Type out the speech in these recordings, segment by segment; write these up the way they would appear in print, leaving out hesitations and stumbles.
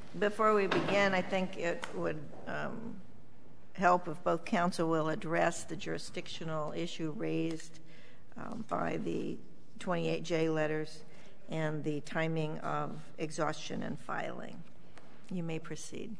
Before we begin, I think it would help if both counsel will address the jurisdictional issue raised by the 28J letters and the timing of exhaustion and filing. You may proceed.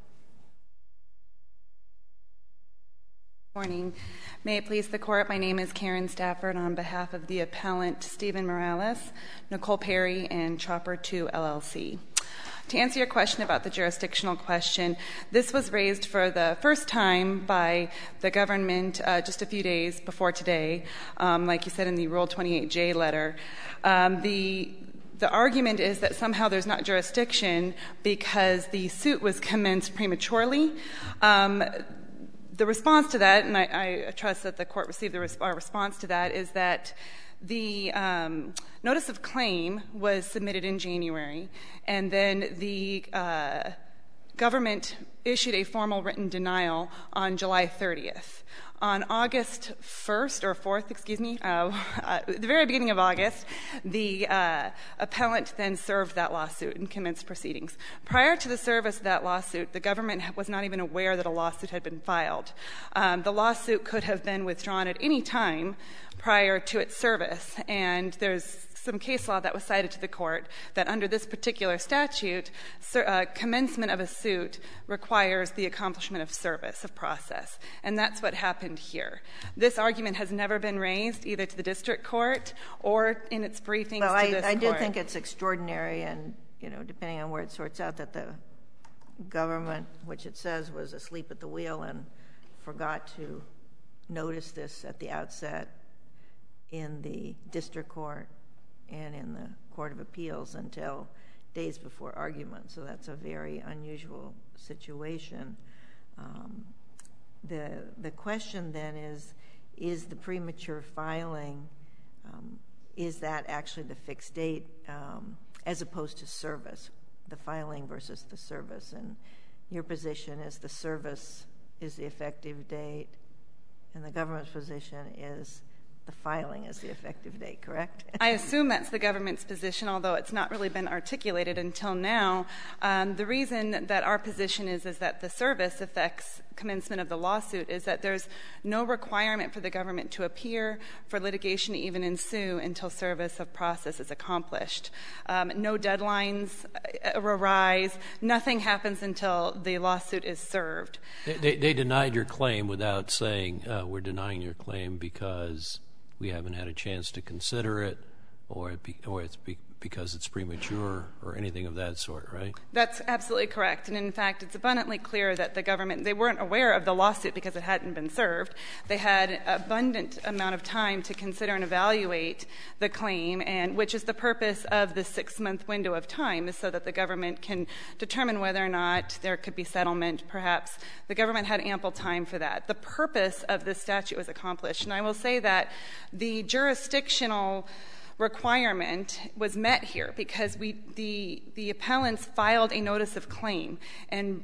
Morning. May it please the Court, my name is Karen Stafford on behalf of the appellant Stephen Morales, Nicole Perry, and Chopper 2 LLC. To answer your question about the jurisdictional question, this was raised for the first time by the government just a few days before today, like you said in the Rule 28J letter. The argument is that somehow there's not jurisdiction because the suit was commenced prematurely. The response to that, and I trust that the Court received our response to that, is that the notice of claim was submitted in January, and then the government issued a formal written denial on July 30th. On August 1st or 4th, at the very beginning of August, the appellant then served that lawsuit and commenced proceedings. Prior to the service of that lawsuit, the government was not even aware that a lawsuit had been filed. The lawsuit could have been withdrawn at any time prior to its service, and there's some case law that was cited to the Court that under this particular statute, commencement of a suit requires the accomplishment of service, of process. And that's what happened here. This argument has never been raised either to the district court or in its briefings to this Court. I do think it's extraordinary, and, depending on where it sorts out, that the government, which it says was asleep at the wheel and forgot to notice this at the outset in the district court and in the Court of Appeals until days before argument. So that's a very unusual situation. The question then is the premature filing, is that actually the fixed date as opposed to service, the filing versus the service? And your position is the service is the effective date, and the government's position is the filing is the effective date, correct? I assume that's the government's position, although it's not really been articulated until now. The reason that our position is that the service affects commencement of the lawsuit is that there's no requirement for the government to appear, for litigation to even ensue until service of process is accomplished. No deadlines arise. Nothing happens until the lawsuit is served. They denied your claim without saying, we're denying your claim because we haven't had a chance to consider it, or it's because it's premature, or anything of that sort, right? That's absolutely correct. And in fact, it's abundantly clear that the government, they weren't aware of the lawsuit because it hadn't been served. They had abundant amount of time to consider and evaluate the claim, and which is the purpose of the 6-month window of time, is so that the government can determine whether or not there could be settlement. Perhaps the government had ample time for that. The purpose of this statute was accomplished. And I will say that the jurisdictional requirement was met here because the appellants filed a notice of claim, and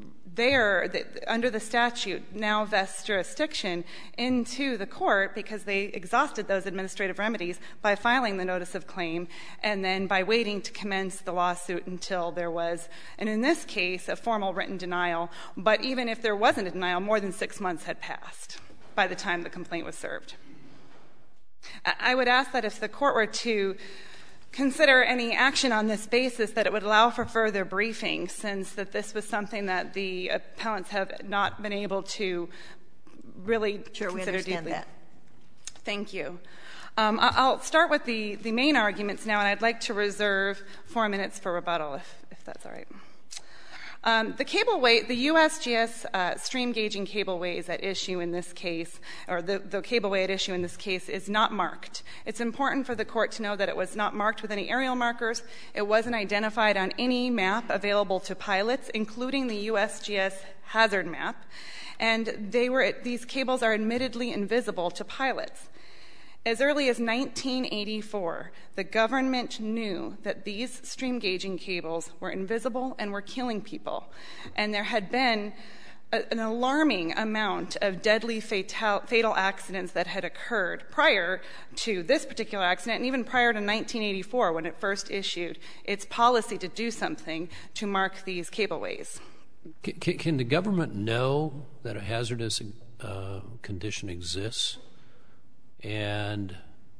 under the statute now vests jurisdiction into the court because they exhausted those administrative remedies by filing the notice of claim and then by waiting to commence the lawsuit until there was, and in this case, a formal written denial. But even if there wasn't a denial, more than 6 months had passed by the time the complaint was served. I would ask that if the Court were to consider any action on this basis, that it would allow for further briefing, since that this was something that the appellants have not been able to really consider we understand deeply. That. Thank you. I'll start with the main arguments now, and I'd like to reserve 4 minutes for rebuttal, if that's all right. The USGS stream gauging cableway at issue in this case, or the cableway at issue in this case, is not marked. It's important for the Court to know that it was not marked with any aerial markers. It wasn't identified on any map available to pilots, including the USGS hazard map. And these cables are admittedly invisible to pilots. As early as 1984, the government knew that these stream gauging cables were invisible and were killing people. And there had been an alarming amount of deadly fatal accidents that had occurred prior to this particular accident, and even prior to 1984 when it first issued its policy to do something to mark these cableways. Can the government know that a hazardous condition exists and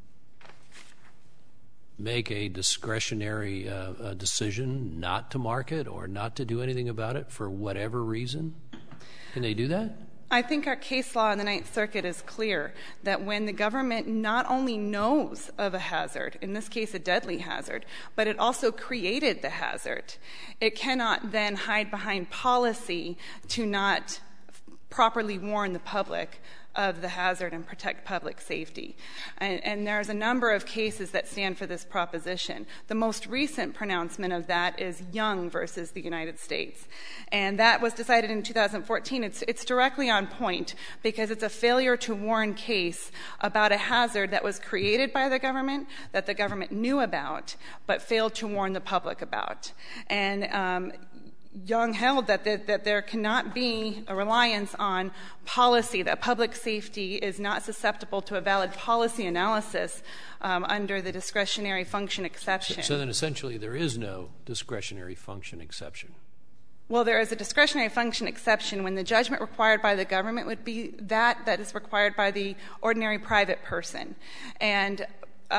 make a discretionary decision not to mark it or not to do anything about it for whatever reason? Can they do that? I think our case law in the Ninth Circuit is clear that when the government not only knows of a hazard, in this case a deadly hazard, but it also created the hazard, it cannot then hide behind policy to not properly warn the public of the hazard and protect public safety. And there's a number of cases that stand for this proposition. The most recent pronouncement of that is Young versus the United States. And that was decided in 2014. It's directly on point because it's a failure to warn case about a hazard that was created by the government, that the government knew about, but failed to warn the public about. And Young held that there cannot be a reliance on policy, that public safety is not susceptible to a valid policy analysis under the discretionary function exception. So then essentially there is no discretionary function exception. Well, there is a discretionary function exception when the judgment required by the government would be that is required by the ordinary private person. And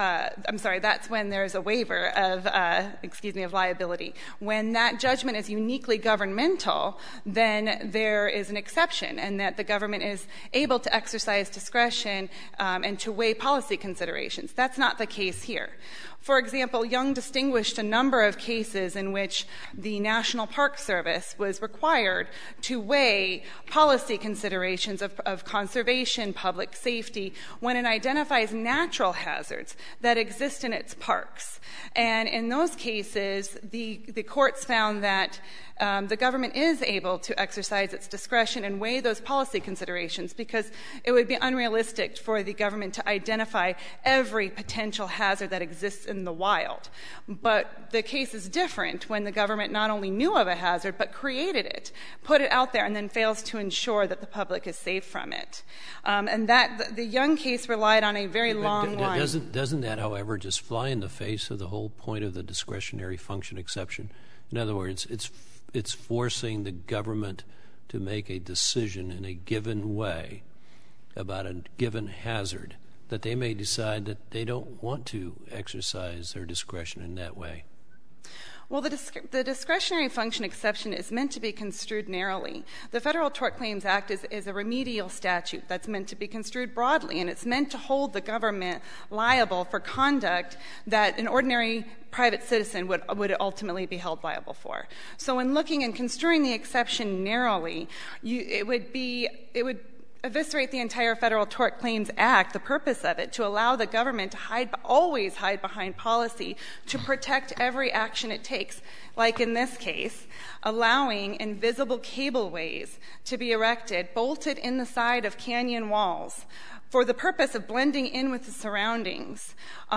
that's when there's a waiver of liability. When that judgment is uniquely governmental, then there is an exception, and that the government is able to exercise discretion and to weigh policy considerations. That's not the case here. For example, Young distinguished a number of cases in which the National Park Service was required to weigh policy considerations of conservation, public safety, when it identifies natural hazards that exist in its parks. And in those cases, the courts found that the government is able to exercise its discretion and weigh those policy considerations because it would be unrealistic for the government to identify every potential hazard that exists in the wild. But the case is different when the government not only knew of a hazard but created it, put it out there, and then fails to ensure that the public is safe from it. And that the Young case relied on a very long line. Doesn't that, however, just fly in the face of the whole point of the discretionary function exception? In other words, it's forcing the government to make a decision in a given way about a given hazard that they may decide that they don't want to exercise their discretion in that way. Well, the discretionary function exception is meant to be construed narrowly. The Federal Tort Claims Act is a remedial statute that's meant to be construed broadly, and it's meant to hold the government liable for conduct that an ordinary private citizen would ultimately be held liable for. So in looking and construing the exception narrowly, it would eviscerate the entire Federal Tort Claims Act, the purpose of it, to allow the government to always hide behind policy to protect every action it takes, like in this case, allowing invisible cableways to be erected, bolted in the side of canyon walls, for the purpose of blending in with the surroundings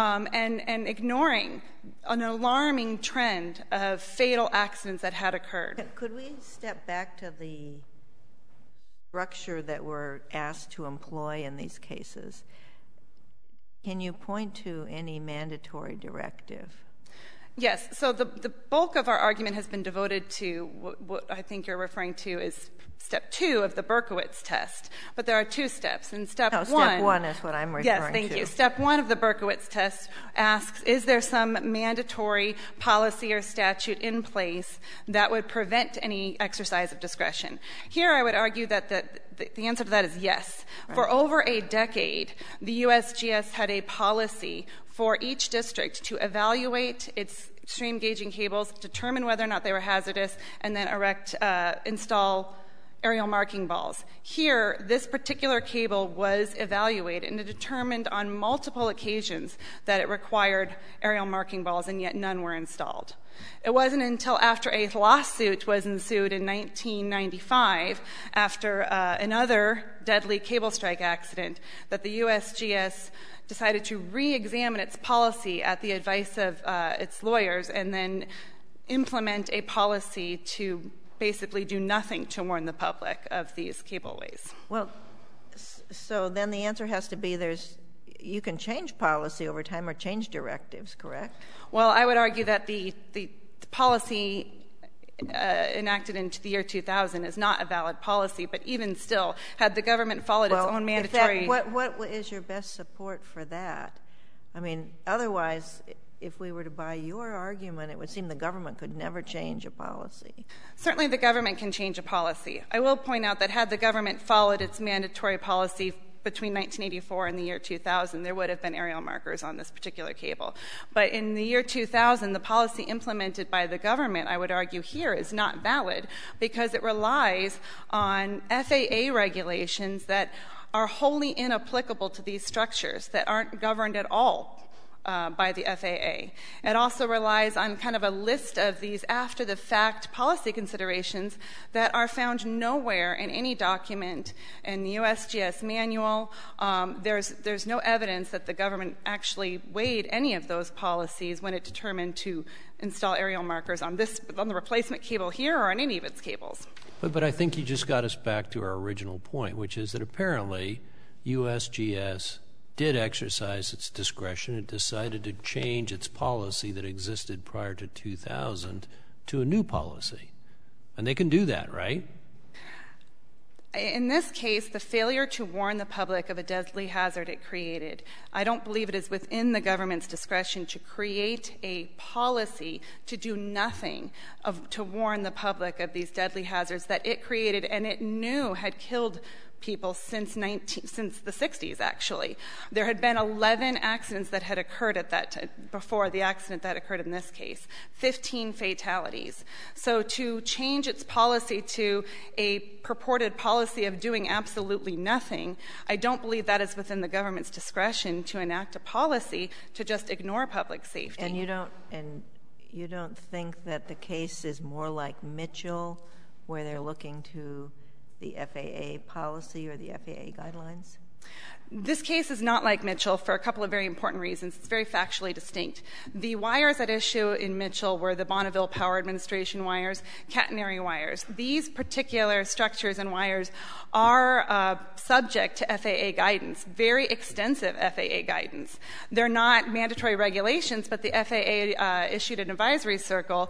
and ignoring an alarming trend of fatal accidents that had occurred. Could we step back to the structure that we're asked to employ in these cases? Can you point to any mandatory directive? Yes. So the bulk of our argument has been devoted to what I think you're referring to is step 2 of the Berkowitz test. But there are 2 steps. And step 1... step 1 is what I'm referring to. Yes, thank you. Step 1 of the Berkowitz test asks, is there some mandatory policy or statute in place that would prevent any exercise of discretion? Here I would argue that the answer to that is yes. Right. For over a decade, the USGS had a policy for each district to evaluate its stream gauging cables, determine whether or not they were hazardous, and then install aerial marking balls. Here, this particular cable was evaluated and it determined on multiple occasions that it required aerial marking balls, and yet none were installed. It wasn't until after a lawsuit was ensued in 1995, after another deadly cable strike accident, that the USGS decided to re-examine its policy at the advice of its lawyers and then implement a policy to basically do nothing to warn the public of these cableways. Well, so then the answer has to be you can change policy over time or change directives, correct? Well, I would argue that the policy enacted into the year 2000 is not a valid policy, but even still, had the government followed its own mandatory... What is your best support for that? I mean, otherwise, if we were to buy your argument, it would seem the government could never change a policy. Certainly the government can change a policy. I will point out that had the government followed its mandatory policy between 1984 and the year 2000, there would have been aerial markers on this particular cable. But in the year 2000, the policy implemented by the government, I would argue here, is not valid because it relies on FAA regulations that are wholly inapplicable to these structures, that aren't governed at all by the FAA. It also relies on kind of a list of these after-the-fact policy considerations that are found nowhere in any document in the USGS manual. There's no evidence that the government actually weighed any of those policies when it determined to install aerial markers on the replacement cable here or on any of its cables. But I think you just got us back to our original point, which is that apparently USGS did exercise its discretion. It decided to change its policy that existed prior to 2000 to a new policy. And they can do that, right? In this case, the failure to warn the public of a deadly hazard it created, I don't believe it is within the government's discretion to create a policy to do nothing to warn the public of these deadly hazards that it created and it knew had killed people since the 60s, actually. There had been 11 accidents that had occurred at that before the accident that occurred in this case, 15 fatalities. So to change its policy to a purported policy of doing absolutely nothing, I don't believe that is within the government's discretion to enact a policy to just ignore public safety. And you don't think that the case is more like Mitchell, where they're looking to the FAA policy or the FAA guidelines? This case is not like Mitchell for a couple of very important reasons. It's very factually distinct. The wires at issue in Mitchell were the Bonneville Power Administration wires, catenary wires. These particular structures and wires are subject to FAA guidance, very extensive FAA guidance. They're not mandatory regulations, but the FAA issued an advisory circular,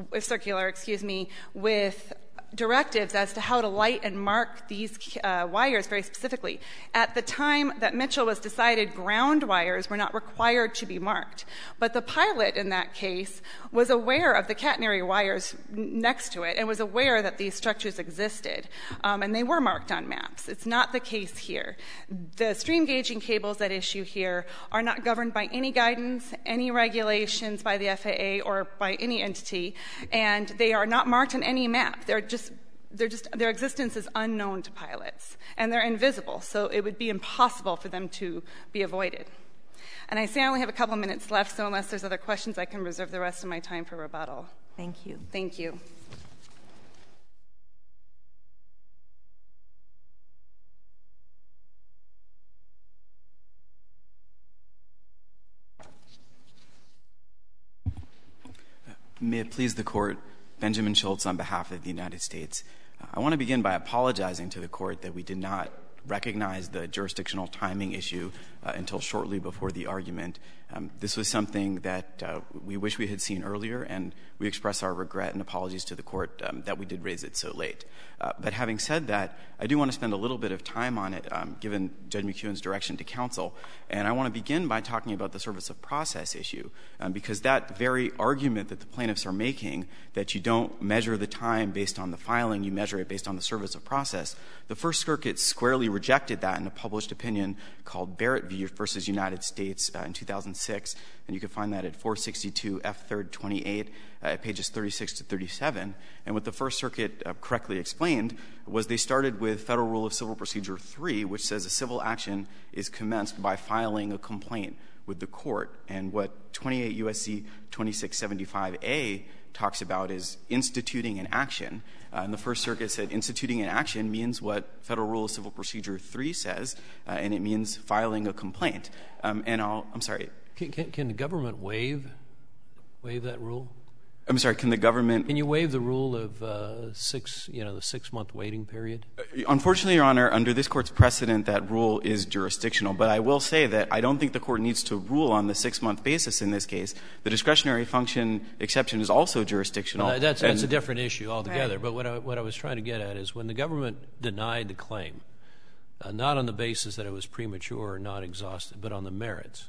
with directives as to how to light and mark these wires very specifically. At the time that Mitchell was decided, ground wires were not required to be marked. But the pilot in that case was aware of the catenary wires next to it and was aware that these structures existed, and they were marked on maps. It's not the case here. The stream gauging cables at issue here are not governed by any guidance, any regulations by the FAA or by any entity, and they are not marked on any map. Their existence is unknown to pilots, and they're invisible, so it would be impossible for them to be avoided. And I say I only have a couple minutes left, so unless there's other questions, I can reserve the rest of my time for rebuttal. Thank you. Thank you. May it please the Court, Benjamin Schultz on behalf of the United States. I want to begin by apologizing to the Court that we did not recognize the jurisdictional timing issue until shortly before the argument. This was something that we wish we had seen earlier, and we express our regret and apologies to the Court that we did raise it so late. But having said that, I do want to spend a little bit of time on it, given Judge McEwen's direction to counsel. And I want to begin by talking about the service of process issue, because that very argument that the plaintiffs are making, that you don't measure the time based on the filing, you measure it based on the service of process, the First Circuit squarely rejected that in a published opinion called Barrett v. United States in 2006, and you can find that at 462 F. 3rd 28 at pages 36 to 37. And what the First Circuit correctly explained was they started with Federal Rule of Civil Procedure 3, which says a civil action is commenced by filing a complaint with the court. And what 28 U.S.C. 2675A talks about is instituting an action. And the First Circuit said instituting an action means what Federal Rule of Civil Procedure 3 says, and it means filing a complaint. I'm sorry. Can the government waive that rule? I'm sorry, can the government... Can you waive the rule of the 6-month waiting period? Unfortunately, Your Honor, under this Court's precedent, that rule is jurisdictional. But I will say that I don't think the Court needs to rule on the 6-month basis in this case. The discretionary function exception is also jurisdictional. That's a different issue altogether. Right. But what I was trying to get at is when the government denied the claim, not on the basis that it was premature or not exhausted, but on the merits,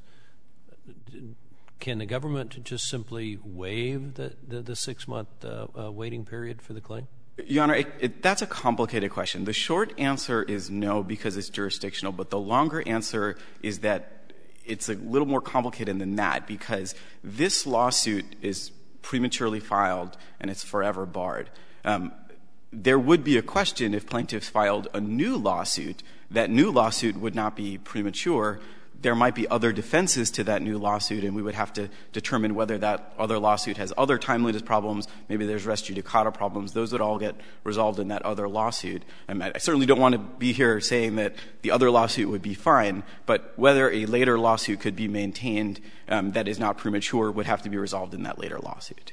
can the government just simply waive the 6-month waiting period for the claim? Your Honor, that's a complicated question. The short answer is no, because it's jurisdictional. But the longer answer is that it's a little more complicated than that, because this lawsuit is prematurely filed and it's forever barred. There would be a question if plaintiffs filed a new lawsuit. That new lawsuit would not be premature. There might be other defenses to that new lawsuit, and we would have to determine whether that other lawsuit has other timeliness problems. Maybe there's res judicata problems. Those would all get resolved in that other lawsuit. I certainly don't want to be here saying that the other lawsuit would be fine, but whether a later lawsuit could be maintained that is not premature would have to be resolved in that later lawsuit.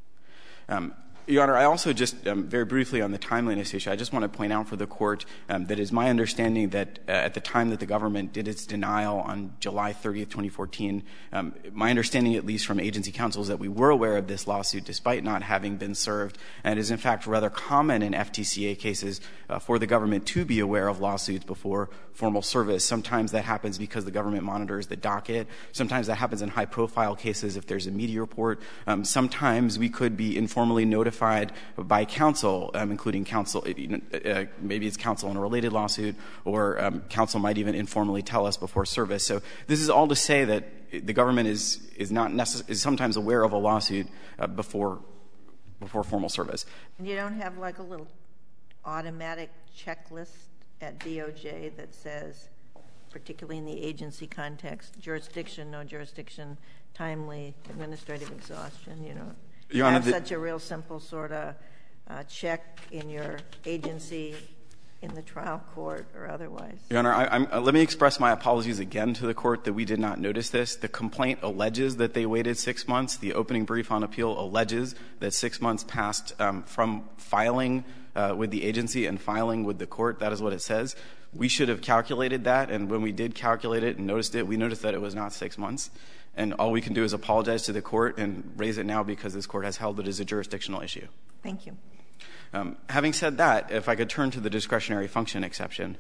Your Honor, I also just very briefly on the timeliness issue, I just want to point out for the Court that it is my understanding that at the time that the government did its denial on July 30th, 2014, my understanding at least from agency counsel is that we were aware of this lawsuit despite not having been served, and it is in fact rather common in FTCA cases for the government to be aware of lawsuits before formal service. Sometimes that happens because the government monitors the docket. Sometimes that happens in high-profile cases if there's a media report. Sometimes we could be informally notified by counsel, including counsel, maybe it's counsel in a related lawsuit, or counsel might even informally tell us before service. So this is all to say that the government is sometimes aware of a lawsuit before formal service. And you don't have like a little automatic checklist at DOJ that says, particularly in the agency context, jurisdiction, no jurisdiction, timely, administrative exhaustion, you know? Your Honor, have such a real simple sort of check in your agency, in the trial court, or otherwise. Your Honor, let me express my apologies again to the Court that we did not notice this. The complaint alleges that they waited 6 months. The opening brief on appeal alleges that 6 months passed from filing with the agency and filing with the Court. That is what it says. We should have calculated that, and when we did calculate it and noticed it, we noticed that it was not 6 months. And all we can do is apologize to the Court and raise it now because this Court has held it as a jurisdictional issue. Thank you. Having said that, if I could turn to the discretionary function exception,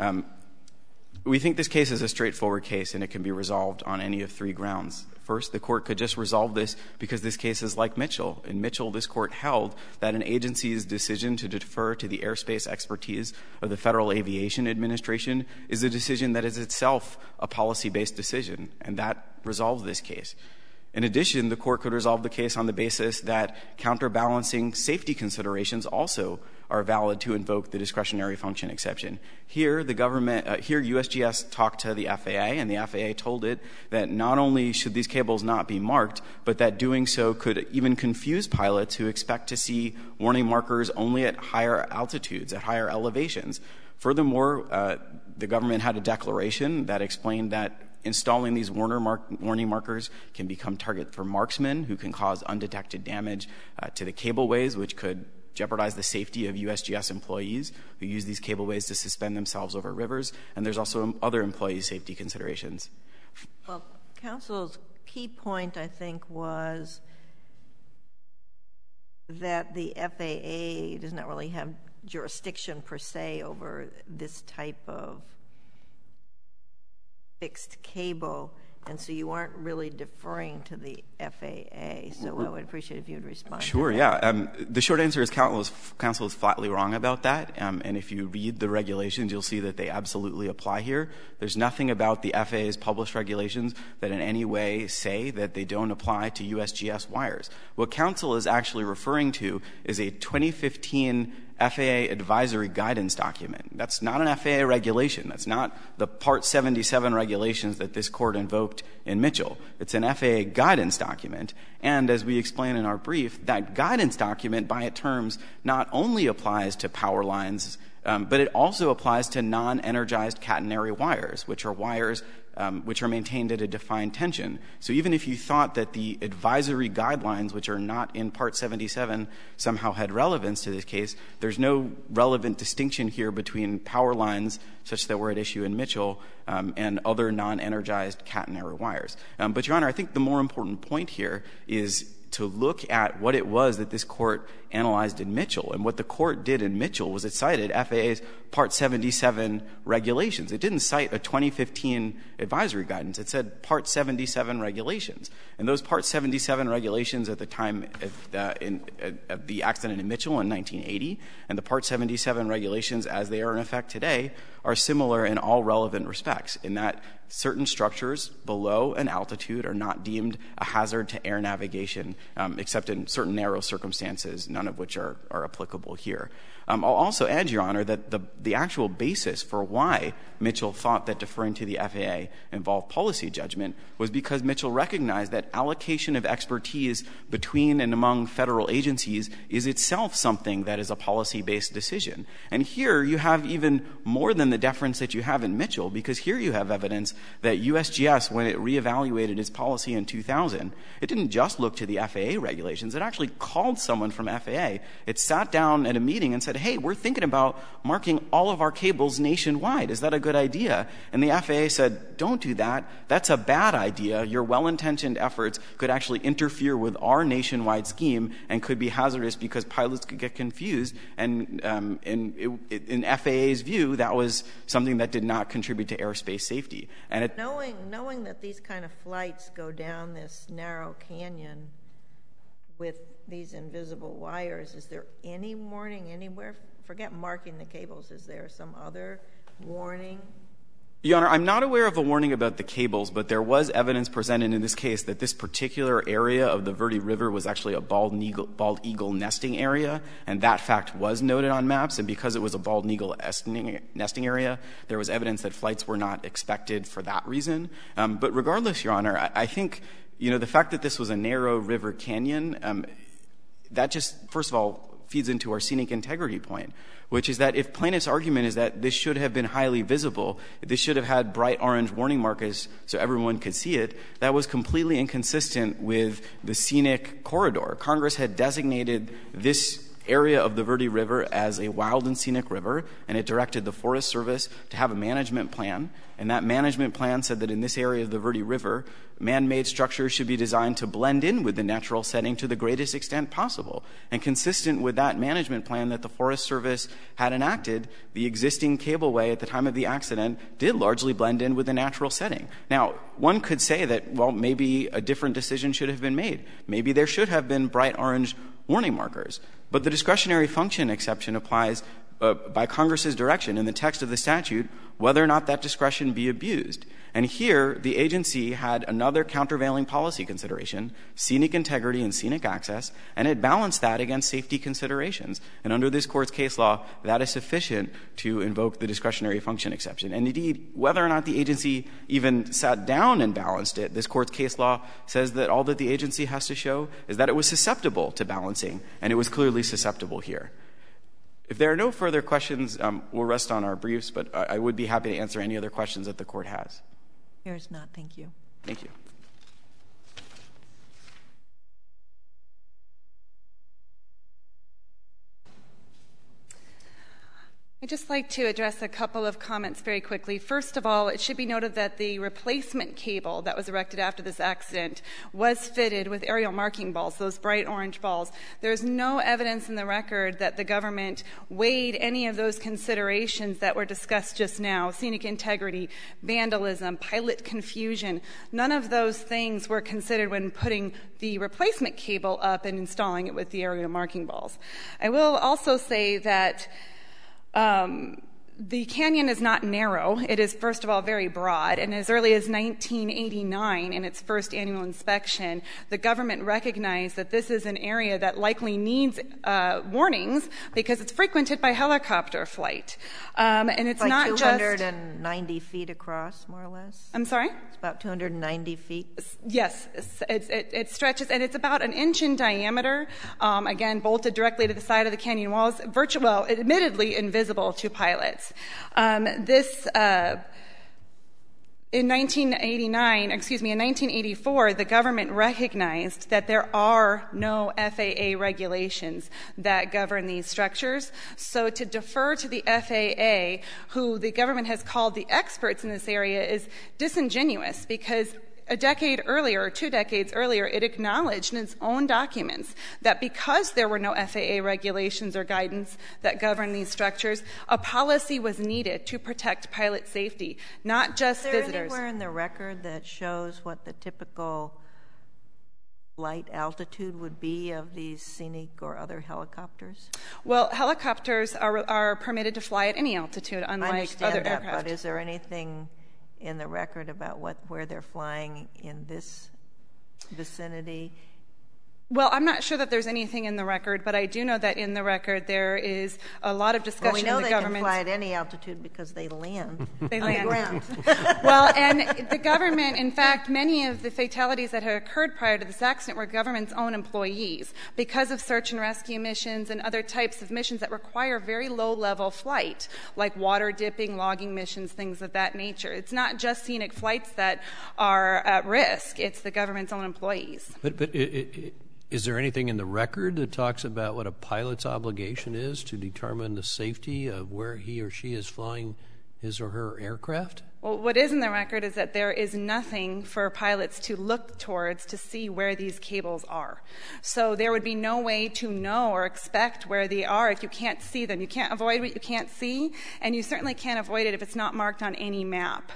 we think this case is a straightforward case and it can be resolved on any of 3 grounds. First, the Court could just resolve this because this case is like Mitchell. In Mitchell, this Court held that an agency's decision to defer to the airspace expertise of the Federal Aviation Administration is a decision that is itself a policy-based decision, and that resolves this case. In addition, the Court could resolve the case on the basis that counterbalancing safety considerations also are valid to invoke the discretionary function exception. Here, the government, here USGS talked to the FAA, and the FAA told it that not only should these cables not be marked, but that doing so could even confuse pilots who expect to see warning markers only at higher altitudes, at higher elevations. Furthermore, the government had a declaration that explained that installing these warning markers can become target for marksmen who can cause undetected damage to the cableways, which could jeopardize the safety of USGS employees who use these cableways to suspend themselves over rivers. And there's also other employee safety considerations. Well, counsel's key point, I think, was that the FAA does not really have jurisdiction per se over this type of fixed cable, and so you aren't really deferring to the FAA. So I would appreciate if you would respond. Sure, to that. yeah. The short answer is counsel is flatly wrong about that. And if you read the regulations, you'll see that they absolutely apply here. There's nothing about the FAA's published regulations that in any way say that they don't apply to USGS wires. What counsel is actually referring to is a 2015 FAA advisory guidance document. That's not an FAA regulation. That's not the Part 77 regulations that this Court invoked in Mitchell. It's an FAA guidance document. And as we explain in our brief, that guidance document by its terms not only applies to power lines, but it also applies to non-energized catenary wires, which are wires which are maintained at a defined tension. So even if you thought that the advisory guidelines, which are not in Part 77, somehow had relevance to this case, there's no relevant distinction here between power lines, such that were at issue in Mitchell, and other non-energized catenary wires. But, Your Honor, I think the more important point here is to look at what it was that this Court analyzed in Mitchell. And what the Court did in Mitchell was it cited FAA's Part 77 regulations. It didn't cite a 2015 advisory guidance. It said Part 77 regulations. And those Part 77 regulations at the time of the accident in Mitchell in 1980 and the Part 77 regulations as they are in effect today are similar in all relevant respects, in that certain structures below an altitude are not deemed a hazard to air navigation, except in certain narrow circumstances, none of which are applicable here. I'll also add, Your Honor, that the actual basis for why Mitchell thought that deferring to the FAA involved policy judgment was because Mitchell recognized that allocation of expertise between and among federal agencies is itself something that is a policy-based decision. And here you have even more than the deference that you have in Mitchell, because here you have evidence that USGS, when it reevaluated its policy in 2000, it didn't just look to the FAA regulations. It actually called someone from FAA. It sat down at a meeting and said, hey, we're thinking about marking all of our cables nationwide. Is that a good idea? And the FAA said, don't do that. That's a bad idea. Your well-intentioned efforts could actually interfere with our nationwide scheme and could be hazardous because pilots could get confused. And in FAA's view, that was something that did not contribute to airspace safety. And knowing that these kind of flights go down this narrow canyon with these invisible wires, is there any warning anywhere? Forget marking the cables. Is there some other warning? Your Honor, I'm not aware of a warning about the cables, but there was evidence presented in this case that this particular area of the Verde River was actually a bald eagle nesting area, and that fact was noted on maps. And because it was a bald eagle nesting area, there was evidence that flights were not expected for that reason. But regardless, Your Honor, I think, the fact that this was a narrow river canyon, that just, first of all, feeds into our scenic integrity point, which is that if plaintiff's argument is that this should have been highly visible, this should have had bright orange warning markers so everyone could see it, that was completely inconsistent with the scenic corridor. Congress had designated this area of the Verde River as a wild and scenic river, and it directed the Forest Service to have a management plan. And that management plan said that in this area of the Verde River, man-made structures should be designed to blend in with the natural setting to the greatest extent possible. And consistent with that management plan that the Forest Service had enacted, the existing cableway at the time of the accident did largely blend in with the natural setting. Now, one could say that, well, maybe a different decision should have been made. Maybe there should have been bright orange warning markers. But the discretionary function exception applies by Congress's direction in the text of the statute, whether or not that discretion be abused. And here, the agency had another countervailing policy consideration, scenic integrity and scenic access, and it balanced that against safety considerations. And under this Court's case law, that is sufficient to invoke the discretionary function exception. And indeed, whether or not the agency even sat down and balanced it, this Court's case law says that all that the agency has to show is that it was susceptible to balancing, and it was clearly susceptible here. If there are no further questions, we'll rest on our briefs, but I would be happy to answer any other questions that the Court has. There is not. Thank you. Thank you. I'd just like to address a couple of comments very quickly. First of all, it should be noted that the replacement cable that was erected after this accident was fitted with aerial marking balls, those bright orange balls. There's no evidence in the record that the government weighed any of those considerations that were discussed just now, scenic integrity, vandalism, pilot confusion. None of those things were considered when putting the replacement cable up and installing it with the aerial marking balls. I will also say that the canyon is not narrow. It is, first of all, very broad. And as early as 1989, in its first annual inspection, the government recognized that this is an area that likely needs warnings because it's frequented by helicopter flight. And it's like not 290 feet across, more or less? I'm sorry? It's about 290 feet? Yes. It stretches, and it's about an inch in diameter, again, bolted directly to the side of the canyon walls, admittedly invisible to pilots. In 1984, the government recognized that there are no FAA regulations that govern these structures. So to defer to the FAA, who the government has called the experts in this area, is disingenuous, because a decade earlier, or 2 decades earlier, it acknowledged in its own documents that because there were no FAA regulations or guidance that govern these structures, a policy was needed to protect pilot safety, not just visitors. Is there anywhere in the record that shows what the typical flight altitude would be of these Scenic or other helicopters? Well, helicopters are permitted to fly at any altitude, unlike other aircraft. But is there anything in the record about where they're flying in this vicinity? Well, I'm not sure that there's anything in the record, but I do know that in the record there is a lot of discussion in the government. Well, we know they can fly at any altitude because they land on the ground. Well, and the government, in fact, many of the fatalities that had occurred prior to this accident were government's own employees because of search and rescue missions and other types of missions that require very low-level flight, like water dipping, logging missions, things of that nature. It's not just scenic flights that are at risk. It's the government's own employees. But is there anything in the record that talks about what a pilot's obligation is to determine the safety of where he or she is flying his or her aircraft? Well, what is in the record is that there is nothing for pilots to look towards to see where these cables are. So there would be no way to know or expect where they are if you can't see them. You can't avoid what you can't see, and you certainly can't avoid it if it's not marked on any map.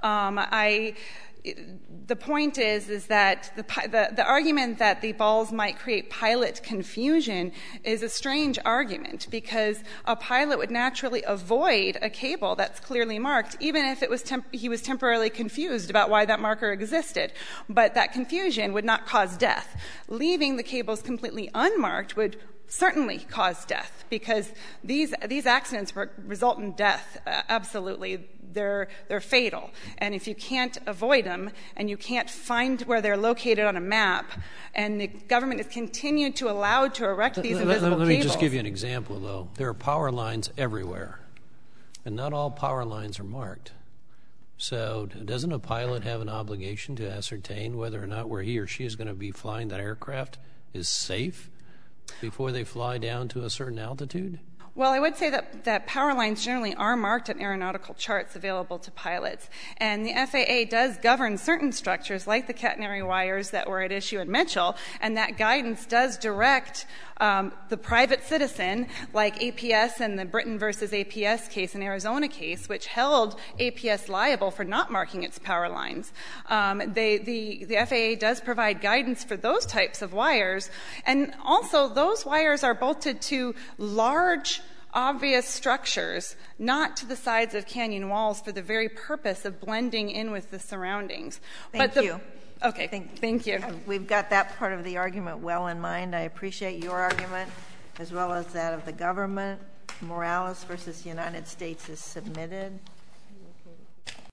The point is that the argument that the balls might create pilot confusion is a strange argument, because a pilot would naturally avoid a cable that's clearly marked, even if he was temporarily confused about why that marker existed. But that confusion would not cause death. Leaving the cables completely unmarked would certainly cause death, because these accidents result in death. Absolutely. They're fatal. And if you can't avoid them and you can't find where they're located on a map, and the government is continued to allow to erect these invisible cables. Let me just give you an example, though. There are power lines everywhere, and not all power lines are marked. So doesn't a pilot have an obligation to ascertain whether or not where he or she is going to be flying that aircraft is safe before they fly down to a certain altitude? Well, I would say that power lines generally are marked on aeronautical charts available to pilots. And the FAA does govern certain structures, like the catenary wires that were at issue in Mitchell, and that guidance does direct the private citizen, like APS and the Britain versus APS case, an Arizona case, which held APS liable for not marking its power lines. The FAA does provide guidance for those types of wires, and also those wires are bolted to large, obvious structures, not to the sides of canyon walls, for the very purpose of blending in with the surroundings. Thank you. Okay, thank you. We've got that part of the argument well in mind. I appreciate your argument as well as that of the government. Morales versus United States is submitted.